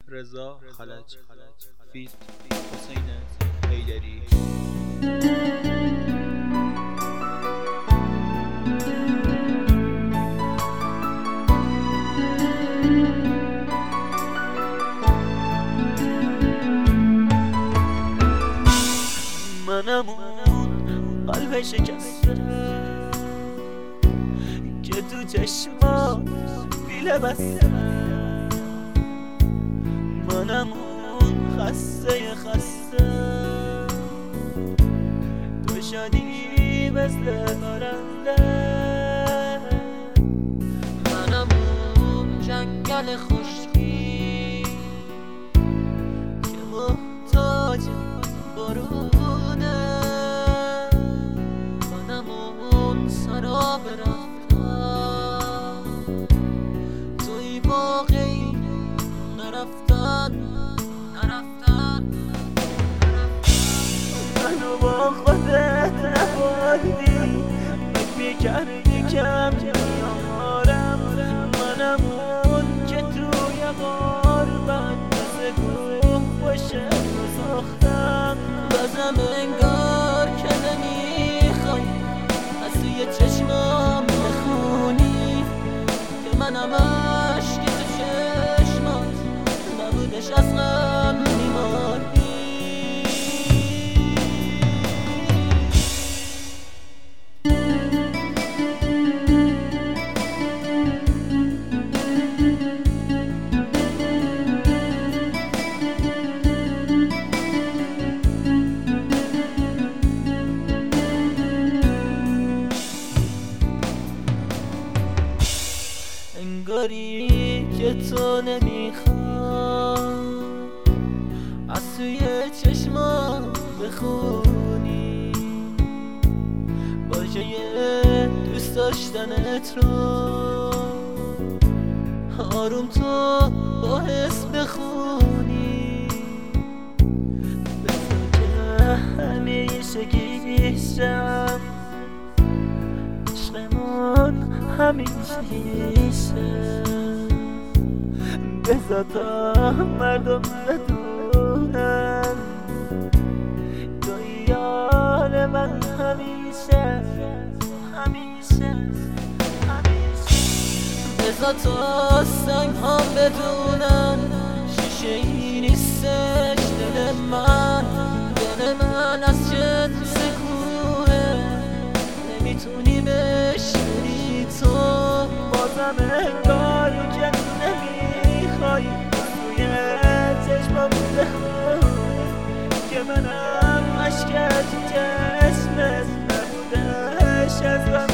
رضا خلج فیت حسین حیدری. منم اون قلب شکسته که تو چشمات بیله بسته، منم اون خسته تو شدی مثل پرنده، منم اون جنگل خشکی که محتاج بارونه، منم اون سراب رفتن توی واقعی نرفتن منو با خودت نبردی، فکر میکردی کم میارم، منم اون که توی غربت مثل کوه باشه رو ساختم، بازم انگار که نمیخوای از توی چشمام بخونی که منم عشق تو چشمات نبودش از غم میمانی. انگاری که تو نمیخوای از توی چشمام بخونی واژه دوست داشتنت رو آروم تو با حس بخونی، بذار که همیشه گیشم عشقمون همیشه، بذار تا مردم بدونن توی یار من همیشه، بذار تا سنگ هم بدونن شیشه ای نیستش دل من از جنس کوه نمیتونی بشکنی تو، بازم انگار که نمیخوای توی چشمام بخونی که منم عشق تو چشمت نبودش از غم